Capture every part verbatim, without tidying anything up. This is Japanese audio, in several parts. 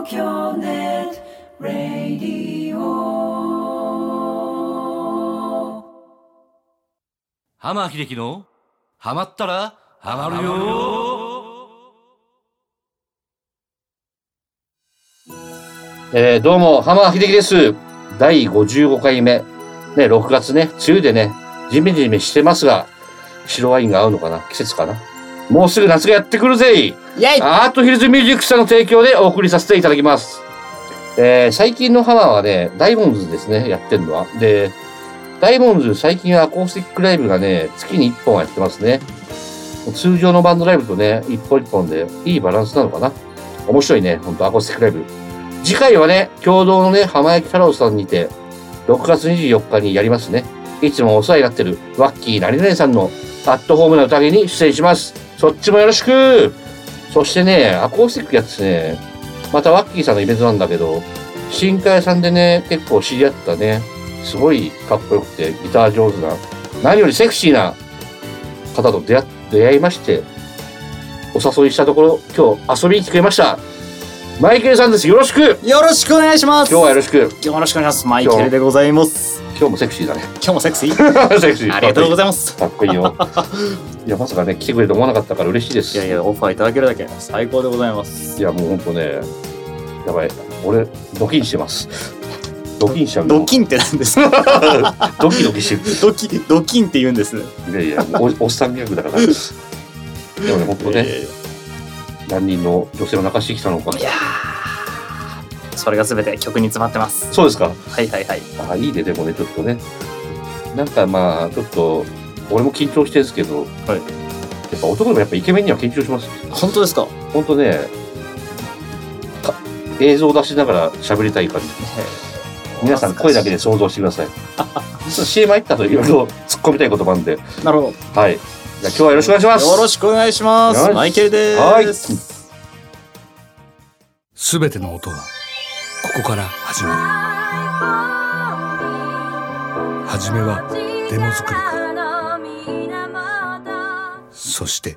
東京ネットラディオ。 浜秀樹のハマったらハマるよ。 えー、どうも浜秀樹です。だいごじゅうごかいめね、ろくがつね、梅雨でねジメジメしてますが、白ワインが合うのかな、季節かな。もうすぐ夏がやってくるぜ。イエイ。アートヒルズミュージックさんの提供でお送りさせていただきます。えー、最近のハマはね、ダイモンズですね、やってるのは。で、ダイモンズ最近はアコースティックライブがね、月にいっぽんやってますね。通常のバンドライブとね、一本一本でいいバランスなのかな。面白いね、ほんとアコースティックライブ。次回はね、共同のね、浜焼太郎さんにて、ろくがつにじゅうよっかにやりますね。いつもお世話になってるワッキーなりなりさんのアットホームな宴に出演します。そっちもよろしく。そしてね、アコースティックやってね、またワッキーさんのイベントなんだけど、新海さんでね、結構知り合ったね、すごいかっこよくてギター上手な、何よりセクシーな方と出会出会いまして、お誘いしたところ、今日遊びに来てくれました。マイケルさんです。よろしく。 よろしくお願いします。 今日はよろしく。 今日よろしくお願いします。マイケルでございます。 今日もセクシーだね。 今日もセクシーセクシー。 ありがとうございます。 かっこいいよ。いや、まさかね、来てくれると思わなかったから嬉しいです。 いやいや、オファーいただけるだけ最高でございます。 いや、もうほんとね、やばい。俺、ドキンしてます。ドキンしちゃう。 ドキンって何ですか？ ドキドキしてる。 ドキ、ドキンって言うんですね。 いやいや、お, おっさんギャグだから。でもね、ほんとね、何人の女性を泣かしてきたのか。 いやそれが全て曲に詰まってます。 そうですか。 はいはいはい。 あ、いいね、でもね、ちょっとね。なんかまあ、ちょっと、俺も緊張してるんですけど、はい、やっぱ男でもやっぱイケメンには緊張します。 本当ですか？ 本当ね、映像を出しながら喋りたい感じ。皆さん声だけで想像してください。シーエム 入ったといろいろ突っ込みたいこともあるんで。 なるほど。はい。じゃあ今日はよろしくお願いします。 よろしくお願いします。マイケルです。はい。 すべての音はここから始まる。はじめはデモ作りから、そして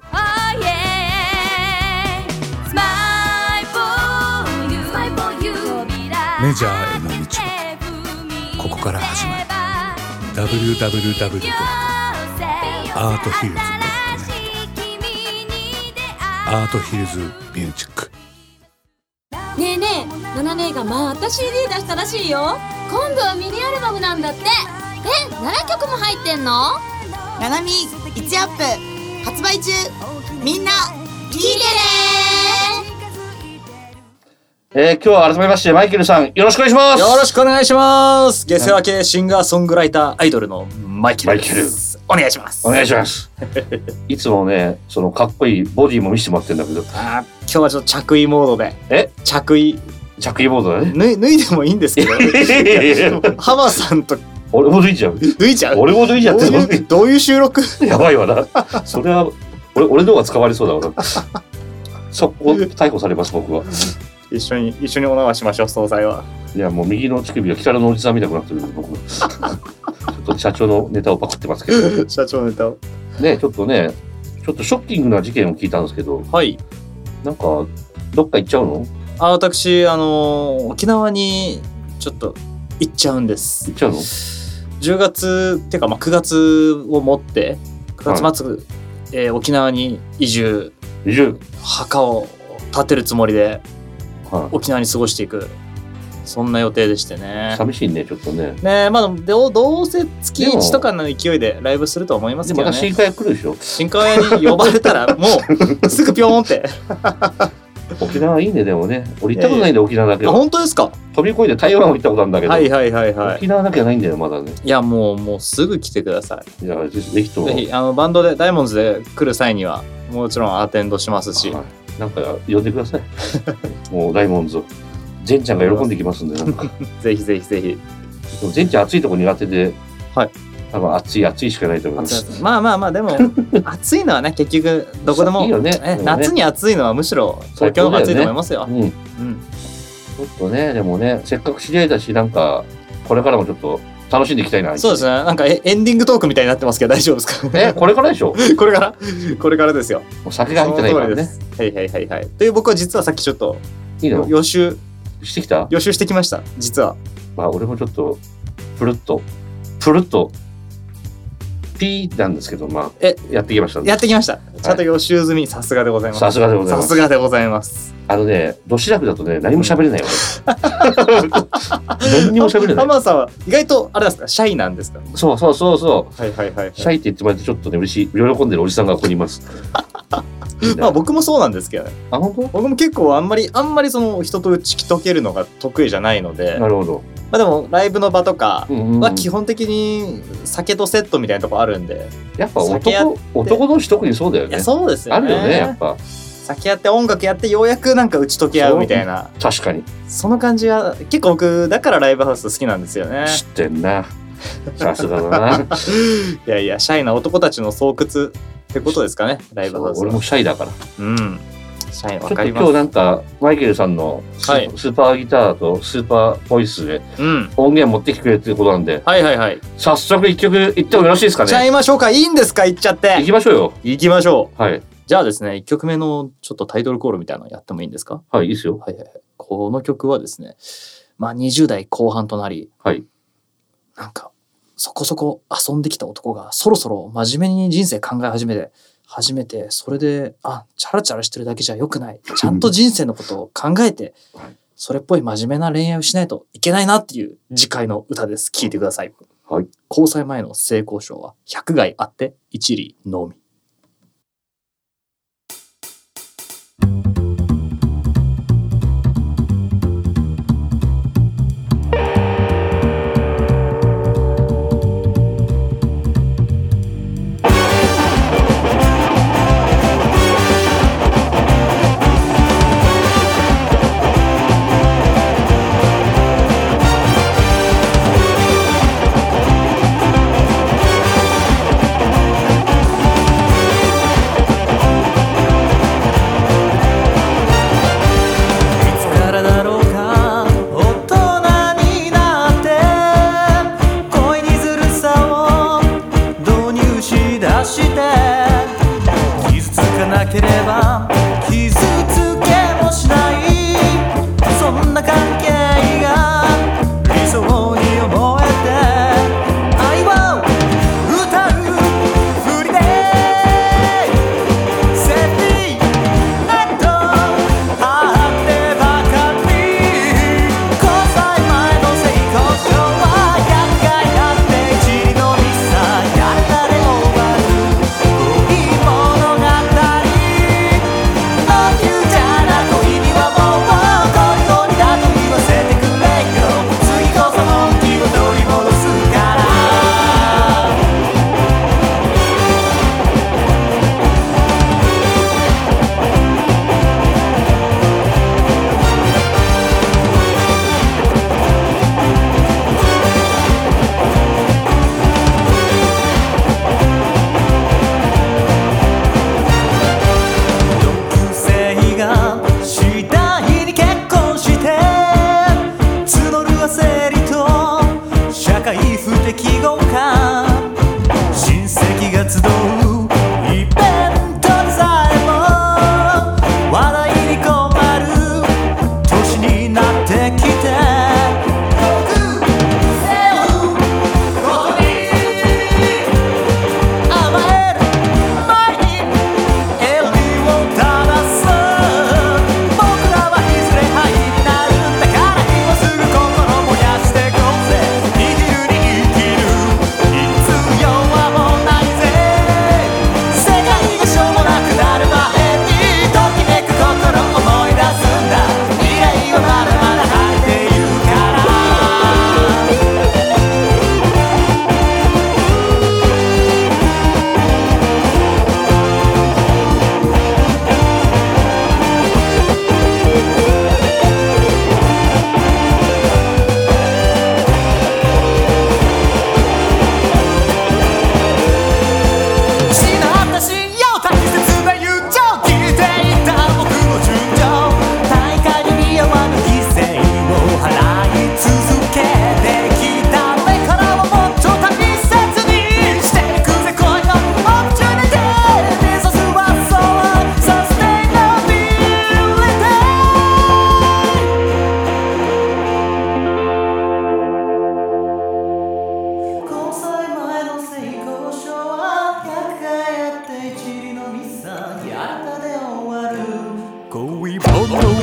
メジャーへの道はここから始まる。 ダブリューダブリューダブリュー ドットアートヒルズ ドットネット アートヒルズミュージック。 ねえねえ、ナナ姉がまた シーディー 出したらしいよ。今度はミニアルバムなんだって。え、ななきょくも入ってんの？ ナナミいちアップ発売中。みんな聞いてねー。えー、今日は改めましてマイケルさんよろしくお願いします。 よろしくお願いします。下世話系シンガーソングライターアイドルのマイケルです。マイケルお願いします。 お願いします。いつもね、そのかっこいいボディも見せてもらってるんだけど、 あ、今日はちょっと着衣モードで。え？着衣着衣モードだね。 脱い、脱いでもいいんですけど。浜さんと俺も脱いじゃう。 脱いじゃう。 俺も脱いじゃって。 どういう、どういう収録？ やばいわな。それは俺俺の方が捕まりそうだわな。そこ逮捕されます僕は。 一緒に一緒にお縄しましょう。総裁は。 いやもう右の乳首は北のおじさんみたくなってる僕。ちょっと社長のネタをパクってますけど。 社長のネタを。 ね、ちょっとね、ちょっとショッキングな事件を聞いたんですけど。 はい。 なんかどっか行っちゃうの？あ、 私あのー、沖縄にちょっと行っちゃうんです。 行っちゃうの？ じゅうがつっていうかまあくがつをもってくがつ末、はい、えー、沖縄に移住。 移住。 墓を建てるつもりで、はい、沖縄に過ごしていく。そんな予定でしてね。 寂しいね、ちょっとね。 ねえ、まあどう、どうせ月いちとかの勢いでライブすると思いますけどね。 でもまた新海屋来るでしょ。 新海屋に呼ばれたらもうすぐピョーンって。 沖縄いいね、でもね。俺行ったことないんだよ、沖縄だけは。 本当ですか？ 飛び越えて台湾も行ったことあるんだけど。 はいはいはいはい。 沖縄だけはないんだよ、まだね。 いや、もう、もうすぐ来てください。 いや、ぜひとも。 ぜひ、あの、バンドで、ダイモンズで来る際には、もちろんアテンドしますし。はい、 なんか呼んでください。もうダイモンズ。ゼンちゃんが喜んできますんで、なんか。 ぜひぜひぜひ。 でもゼンちゃん暑いとこ苦手で。 はい。 多分暑い暑いしかないと思います。 まあまあまあでも暑いのはね結局どこでもいいよね。え夏に暑いのはむしろ東京の方が暑いと思いますよ。うん。うん。ちょっとねでもねせっかく知り合いだしなんかこれからもちょっと楽しんでいきたいな。 そうですね。なんかエンディングトークみたいになってますけど大丈夫ですか？ えこれからでしょ？ これからこれからですよ。 お酒が入ってないからね。 はいはいはいはい。という僕は実はさっきちょっといいの予習してきた？ 予習してきました実は。 まあ俺もちょっとプルッとプルッとピーなんですけど、まあえやってきましたね。 やってきました。ちゃんと予習済み、さすがでございます。 さすがでございます。 さすがでございます。 あのね、どしらくだとね、何も喋れないよ、何にも喋れない。 浜さんは意外とあれですか、シャイなんですか？ そうそうそうそう。 はいはいはい、はい。 シャイって言ってもらえてちょっとね嬉しい、喜んでるおじさんがここにいます。 まあ僕もそうなんですけどね。 あ、本当？ 僕も結構あんまりあんまりその人と打ち解けるのが得意じゃないので。 なるほど。 まあでもライブの場とかは基本的に酒とセットみたいなとこあるんで。 やっぱ男男同士特にそうだよね。 いやそうですよね。 あるよねやっぱ。 酒やって音楽やってようやくなんか打ち解け合うみたいな。 確かに。 その感じは結構僕だからライブハウス好きなんですよね。 知ってんな。さすがだな。いやいやシャイな男たちの巣窟ってことですかね、ライブハウスは。 俺もシャイだから。 うん。シャイわかります。 今日なんかマイケルさんのス,、はい、スーパーギターとスーパーボイスで音源持ってきてくれてることなんで、 うん、はいはいはい。 早速一曲いってもよろしいですかね。 じゃあ言いましょうか。いいんですか、言っちゃって。 行きましょうよ。 行きましょう。 はい。 じゃあですね、いっきょくめのちょっとタイトルコールみたいなのやってもいいんですか？ はい、いいですよ。 はいはいはい。この曲はですね、まあにじゅう代後半となり、 はい。 なんかそこそこ遊んできた男がそろそろ真面目に人生考え始めて。初めてそれであチャラチャラしてるだけじゃよくない、ちゃんと人生のことを考えてそれっぽい真面目な恋愛をしないといけないなっていう次回の歌です。聴いてください。 はい。 交際前の性交渉は百害あって一理のみ。 「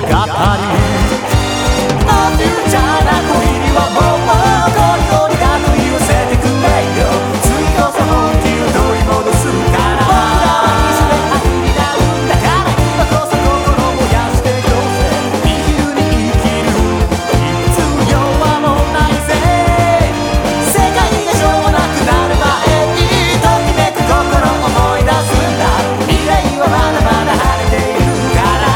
フューチャーな恋にはもうゴリゴリだと言わせてくれよ。次こそ本気を取り戻すから僕らは水で溢れ出るんだから今こそ心燃やしていこうぜ。生きるに生きる必要はもうないぜ。世界がしょうもなくなる前にときめく心思い出すんだ。未来はまだまだ晴れているから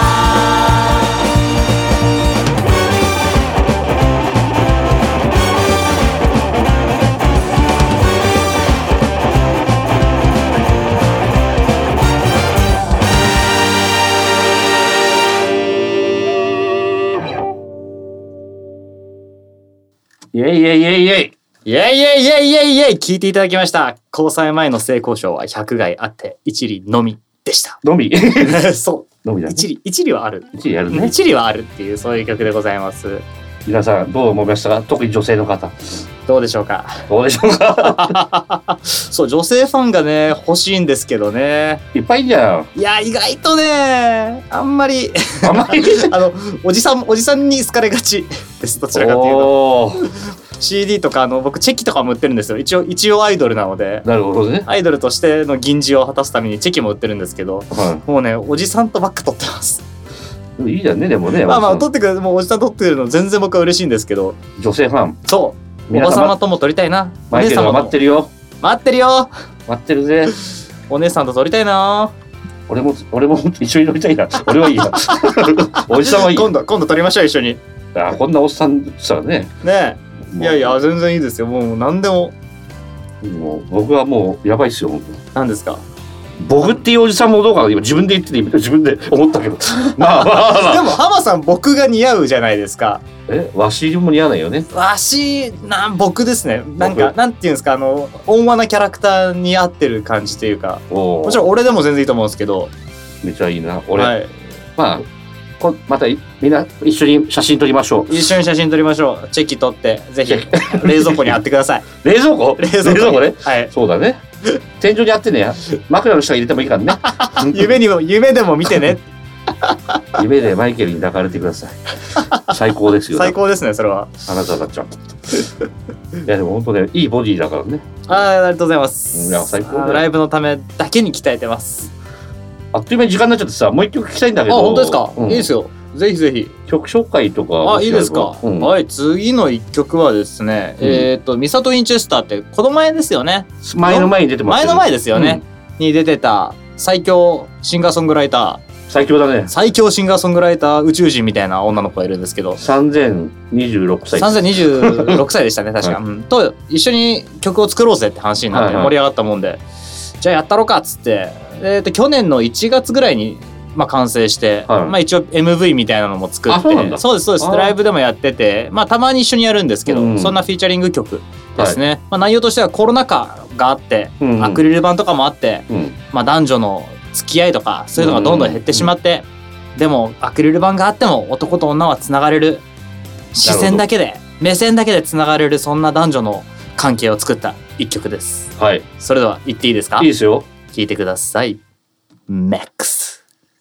イエイイエイイエイイエイ。 イエイイエイイエイイエイイエイ聞いていただきました。交際前の性交渉はひゃく害あって一理のみでした。 のみそうのみだね。 一理一理はある一理やるね。 一理はあるっていうそういう曲でございます。 皆さんどう思いましたか？特に女性の方どうでしょうか？ どうでしょうか？ そう女性ファンがね欲しいんですけどね。 いっぱいいんじゃん。 いや意外とねあんまりあんまりあのおじさんおじさんに好かれがちですどちらかというと。 おーシーディー とかあの僕チェキとかも売ってるんですよ。一応一応アイドルなのでなるほどね。 アイドルとしての銀字を果たすためにチェキも売ってるんですけど、 はもうねおじさんとばっか撮ってます。 い。いいじゃんねでもね。 まあまあおじさん撮ってくれるもうおじさん撮ってるの全然僕は嬉しいんですけど、 女性ファンそうお皆様ばさまとも撮りたいな。おマイケルが姉様と待ってるよ。 待ってるよ。 待ってるぜ。 お姉さんと撮りたいな。 俺も俺も一緒に乗りたいな。俺はいいや。おじさんはいい。 今度今度撮りましょう一緒に。 あこんなおっさんしたらね。 ねえ。いやいや全然いいですよ。もう何でも。 もう僕はもうやばいっすよ本当に。 何ですか？ 僕っていうおじさんもどうかな今自分で言ってて今自分で思ったけど。まあまあまあ。 でも浜さん僕が似合うじゃないですか。 えわしも似合わないよね。 わしなん僕ですね。なんか僕なんていうんですかあの温和なキャラクターに合ってる感じというか。 おもちろん俺でも全然いいと思うんですけど。 めちゃいいな。俺、 はい。 まあこまたいみんな一緒に写真撮りましょう。 一緒に写真撮りましょう。チェキ撮ってぜひ冷蔵庫に貼ってください。 冷蔵庫？ 冷蔵庫にね。 はい。 そうだね。天井にあってね、枕の下に入れてもいいからね。 夢にも夢でも見てね。 夢でマイケルに抱かれてください。最高ですよ。 最高ですねそれは。 あなたたちは。いやでも本当ねいいボディだからね。 ああありがとうございます。 いや最高だよあーライブのためだけに鍛えてます。 あっという間に時間になっちゃってさ、もう一曲聞きたいんだけあど。 本当ですか？ うんいいですよ。ぜひぜひ。 曲紹介とか。 あいいですか。 うんはい次の一曲はですね、 うんえっとミサト・インチェスターってこの前ですよね。 前の前に出てます前の前ですよね。に出てた最強シンガーソングライター。 最強だね。 最強シンガーソングライター宇宙人みたいな女の子がいるんですけどさんぜんにじゅうろくさい。 さんぜんにじゅうろくさいでしたね確か、 はいうんと一緒に曲を作ろうぜって話になってはいはい盛り上がったもんで、じゃあやったろかっつって、えー、と去年のいちがつぐらいに、まあ、完成して、 はいまあ、一応 エムブイ みたいなのも作ってあそうなんだそうですそうですあーライブでもやってて、まあ、たまに一緒にやるんですけど、 うんそんなフィーチャリング曲ですね、まあ、内容としてはコロナ禍があって、 うんうんアクリル板とかもあって、 うん。 まあ、男女の付き合いとかそういうのがどんどん減ってしまって、でもアクリル板があっても男と女はつながれる視線だけで目線だけでつながれるそんな男女の関係を作った一曲です。 はい。 それでは言っていいですか？ いいですよ。 聞いてください。メックス。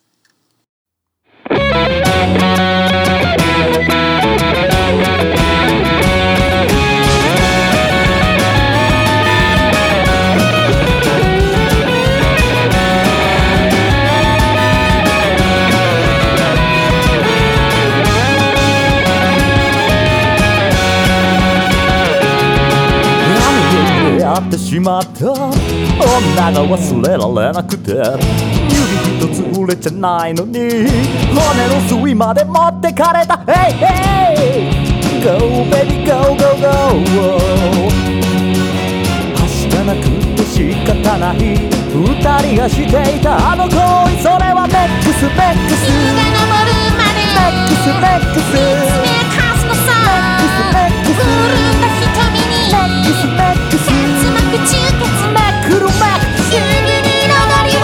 やってしまった女が忘れられなくて指一つ売れちゃないのに骨の髄まで持ってかれた Hey hey Go baby go go go はしたなくて仕方ない二人がしていたあの恋それはメックスメックス君が登るまでメックスメックス見つめかすのさメックス潤んだ瞳にメックスメックスつまく中結メックルメックス急に彩りを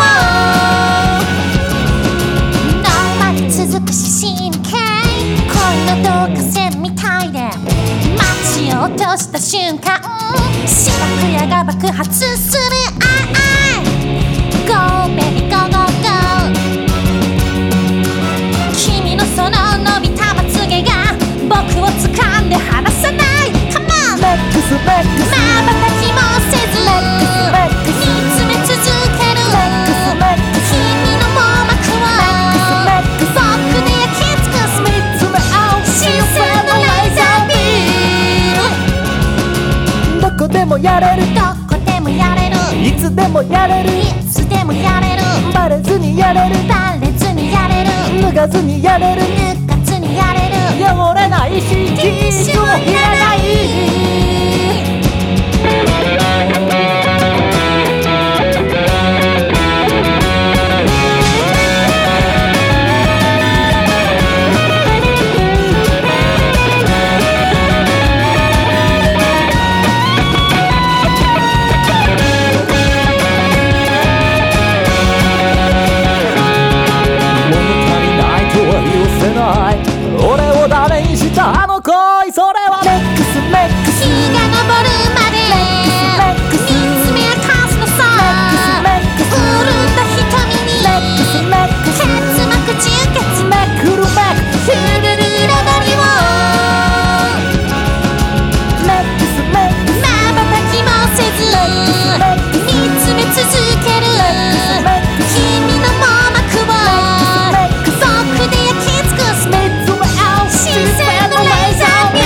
ノーマル続く視神経恋の導火線みたいで街を落とした瞬間四角矢が爆発するあい Go baby go go go 君のそのでもやれるどこでもやれるいつでもやれるいつでもやれるバレずにやれるバレずにやれる脱がずにやれる抜かずにやれる汚れないしティッシュもいらない俺を誰にしたあの恋それはメックスメックス日が昇るまでメックス見つめ明かすのさメックス潤った瞳にメックスメックス結膜充血メックルメックス揺れる彩りをメックスメックス瞬きもせず見つめ続ける君の網膜を僕で焼き尽くす見つめ合う新鮮なレーザービ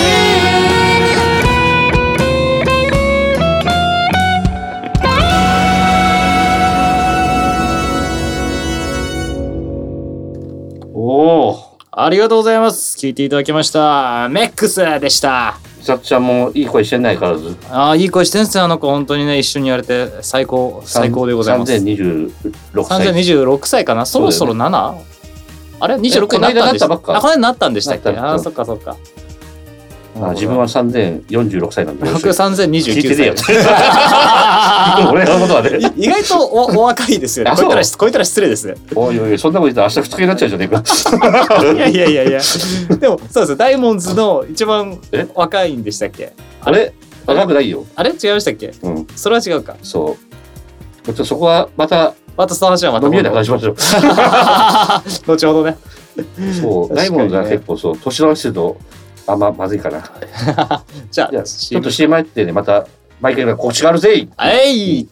おお、 ありがとうございます。聞いていただきましたメックスでした。 さっちゃんもいい声してないからずああいい声してんすよあの子本当にね一緒にやれて最高最高でございます。 さんぜんにじゅうろくさいさんぜんにじゅうろくさいかなそろそろ なな？ あれにじゅうろくになったんでしたこの間なったばっかあこの間なったんでしたっけなったああそっかそっかあ自分はさんぜんよんじゅうろくさいなんで僕さんぜんにじゅうきゅうさいです聞いてねえよ俺のことはねい意外と お, お若いですよねあこういったらそこういったら失礼ですねおいおいそんなこと言ったら明日二日になっちゃうじゃねえかいやいやいやいやでもそうですダイモンズの一番え若いんでしたっけあれ若くないよあれ違いましたっけうんそれは違うかそうちょっとそこはまたまたその話はまた飲み屋で話しましょう後ほどねそうダイモンドは結構そう年の話するとあんままずいかなじゃあじゃあちょっと シーエム 入ってねまたマイケルが告知があるぜえい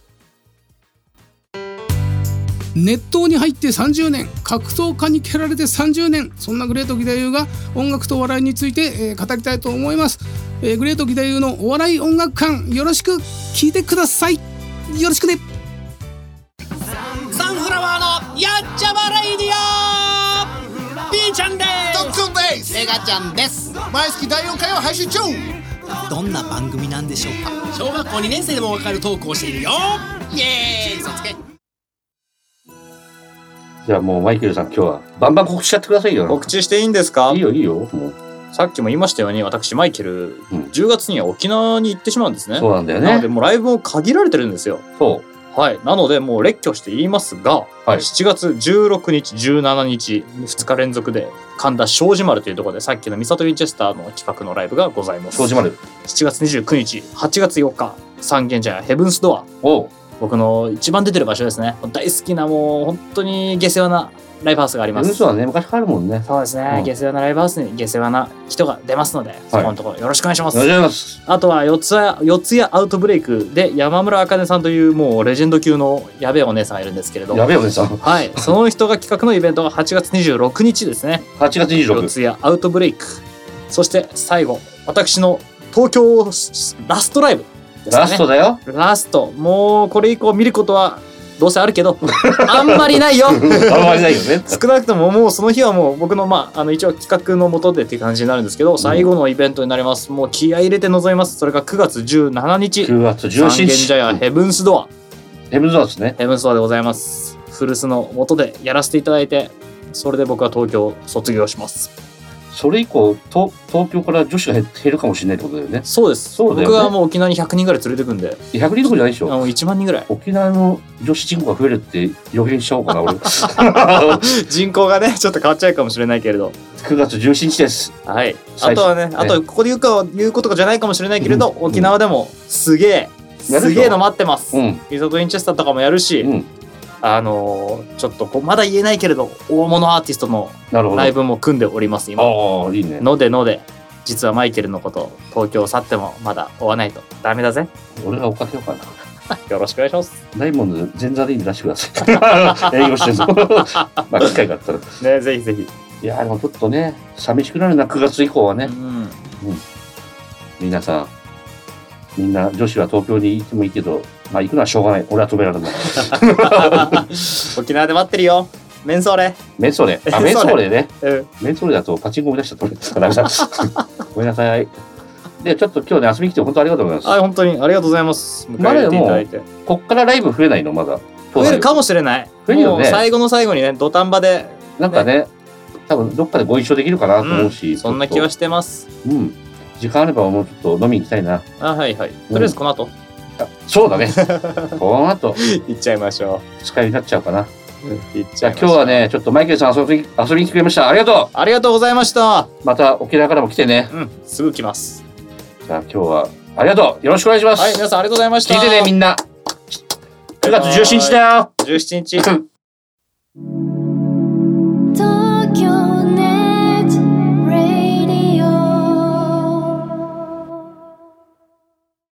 熱湯に入ってさんじゅうねん格闘家に蹴られてさんじゅうねんそんなグレート義太夫が音楽とお笑いについて、えー語りたいと思います、えーグレート義太夫のお笑い音楽館よろしく聞いてくださいよろしくねサンフラワーのやっちゃまレイディオピーちゃんですドックンですメガちゃんです毎月だいよんかいを配信中どんな番組なんでしょうか小学校にねん生でもわかるトークをしているよイエーイ嘘つけじゃあもうマイケルさん今日はバンバン告知しちゃってくださいよ告知していいんですかいいよいいよもうさっきも言いましたように私マイケル、 うんじゅうがつには沖縄に行ってしまうんですねそうなんだよなのでねもうライブも限られてるんですよそはいなのでもう列挙して言いますが、 はいしちがつじゅうろくにちじゅうしちにちふつか連続で神田庄司丸というところでさっきのミサトウィンチェスターの企画のライブがございます庄司丸しちがつにじゅうくにちはちがつよっか三軒茶屋ヘブンスドアおう僕の一番出てる場所ですね大好きなもう本当に下世話なライブハウスがあります嘘はね昔からあるもんねそうですね、 うん下世話なライブハウスに下世話な人が出ますので、そこのところよろしくお願いしますお願いしますあとは四ツ谷四ツ谷アウトブレイクで山村茜さんというもうレジェンド級のやべえお姉さんがいるんですけれどやべえお姉さんはいその人が企画のイベントがはちがつにじゅうろくにちですねはちがつにじゅうろく四ツ谷アウトブレイクそして最後私の東京ラストライブですかねラストだよラストもうこれ以降見ることはどうせあるけどあんまりないよあんまりないよね少なくとももうその日はもう僕のまああの一応企画の下でっていう感じになるんですけど最後のイベントになりますもう気合い入れて臨みますそれがくがつじゅうしちにちくがつじゅうしちにち三軒茶屋ヘブンスドアヘブンズドアですねヘブンスドアでございます古巣の下でやらせていただいてそれで僕は東京を卒業しますそれ以降と東京から女子が減減るかもしれないってことだよねそうですそうだよね僕はもう沖縄にひゃくにんぐらい連れてくんでひゃくにんとかじゃないでしょあもういちまんにんぐらい沖縄の女子人口が増えるって予言しちゃおうかな俺人口がねちょっと変わっちゃうかもしれないけれどくがつじゅうしちにちですはい最初あとはねあとここで言うか言うことじゃないかもしれないけれど、 うん沖縄でもすげえやるでしょすげえの待ってます、 うんリゾートインチェスターとかもやるし、 うんあのーちょっとこうまだ言えないけれど大物アーティストのなるほどライブも組んでおります今ああいいねのでので実はマイケルのこと東京を去ってもまだ追わないとダメだぜ俺が追っかけようかなよろしくお願いしますダイモンド前座でいいんで出してください営業してるぞまあ機会があったらねぜひぜひいやでもちょっとね寂しくなるなくがつ以降はねうん皆さんみんな女子は東京に行ってもいいけど、まあ行くのはしょうがない。俺は止められない。 沖縄で待ってるよ。メンソーレ。 メンソーレ。あ、メンソーレね。 うん。 メンソーレだとパチンコ思い出したと思うんですから。ごめんなさい。で、ちょっと今日ね、遊びに来て本当ありがとうございます。 はい、本当にありがとうございます。迎え入れていただいて。 こっからライブ増えないのまだ。 増えるかもしれない。 増えるよね。 もう最後の最後にね、土壇場で。 なんかね、多分どっかでご一緒できるかなと思うし。 うん、そんな気はしてます。 うん。時間あればもうちょっと飲みに行きたいな。 あ、はいはい。とりあえずこの後。 そうだね。この後。 行っちゃいましょう。使いになっちゃうかな。 行っちゃいましょう。 今日はね、ちょっとマイケルさん遊び、遊びに来てくれました。ありがとう。 ありがとうございました。 また沖縄からも来てね。 うん、すぐ来ます。 じゃあ今日はありがとう。よろしくお願いします。 はい、皆さんありがとうございました。 聞いてね、みんな。くがつじゅうしちにちだよ。 じゅうしちにち。 東京